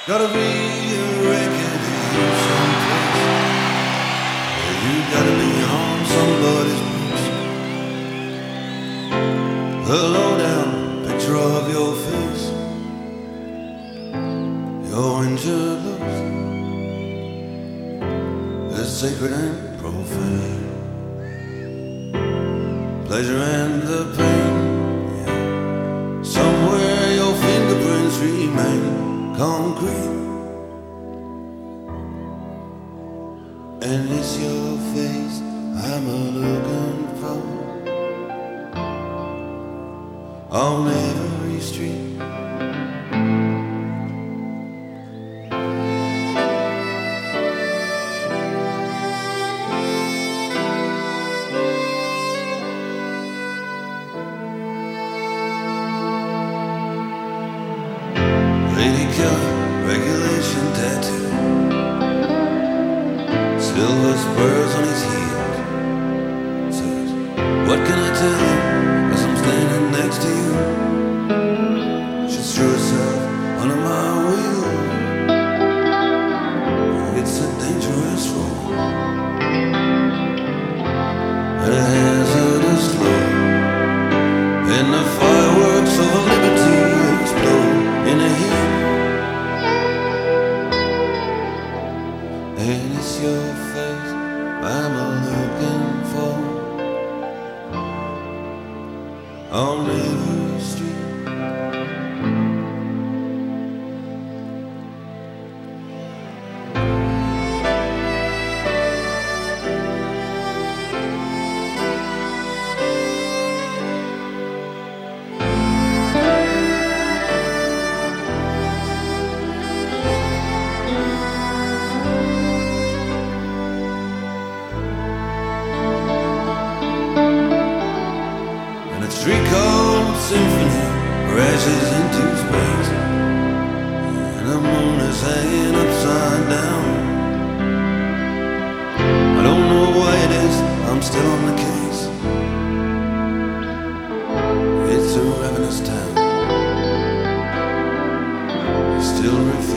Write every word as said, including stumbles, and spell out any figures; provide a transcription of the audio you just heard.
Gotta be a record deal someplace. Yeah, you gotta be on somebody's books. A low-down picture of your face, your injured looks, is sacred and profane. Pleasure and the pain, yeah. Somewhere your fingerprints remain concrete, and it's your face I'm a looking for on every street. Lady killer, regulation tattoo, silver spurs on his heels. Says, what can I tell you as I'm standing next to you? She threw herself under my wheel. It's a dangerous road, a hazardous flow, and the fireworks of liberty explode in the heat. And it's your face I'm a looking for on every street. A three-chord symphony crashes into space, and the moon is hanging upside down. I don't know why it is, I'm still on the case. It's a ravenous town, still refusing